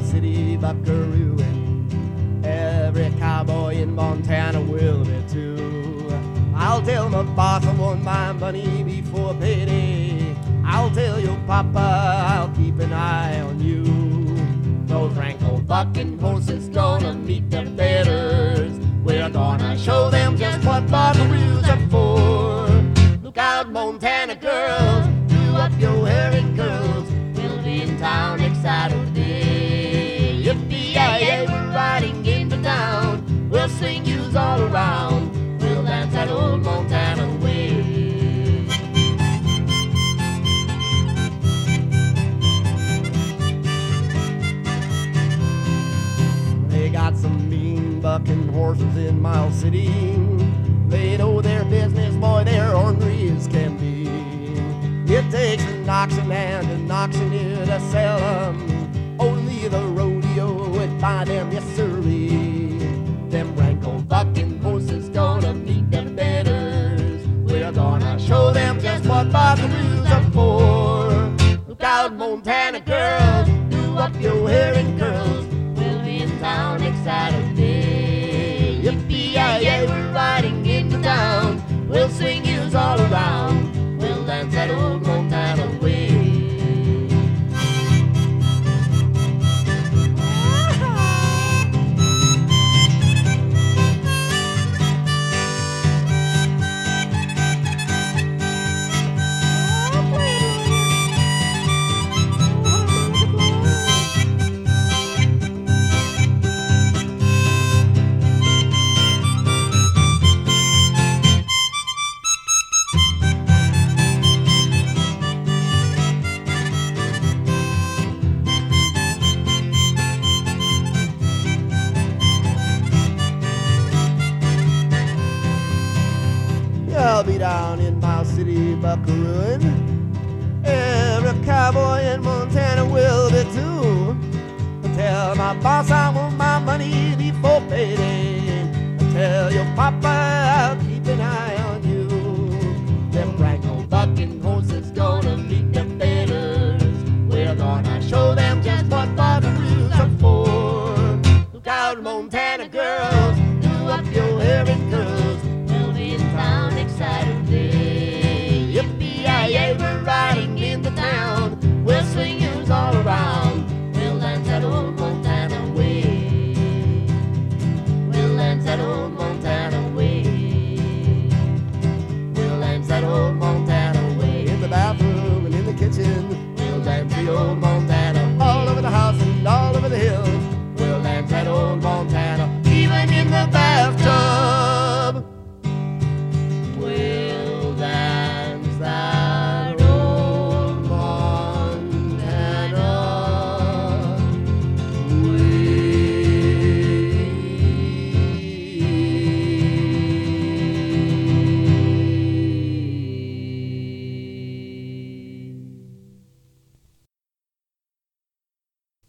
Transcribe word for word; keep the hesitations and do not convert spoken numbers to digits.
City, buckaroo, and every cowboy in Montana will be too. I'll tell my boss I want my money before payday. I'll tell your papa I'll keep an eye on you. Those rank old bucking horses gonna meet their betters. We're gonna show them just what buckaroos are for. Look out, Montana girls, do up your hair in curls. We'll be in town next Saturday. Yippee-yay-yay, we're riding into town. We'll sing yous all around. We'll dance that old Montana way. They got some mean bucking horses in Miles City. They know their business, boy, they're ornery as can be. It takes an oxen and an auctioneer to sell them. Only the rodeo would buy them, yes sirree. Them rank old bucking horses gonna meet them betters. We're gonna show them just what buckaroos are for. Look out, Montana girls, do up your hair in curls. We'll be in town next Saturday. Yippee-yay-yay, we're riding into town. We'll swing yous all around. We'll dance that old Montana way. I'll be down in Miles City, buckarooing. Every cowboy in Montana will be too. I tell my boss I want my money before payday. I tell your papa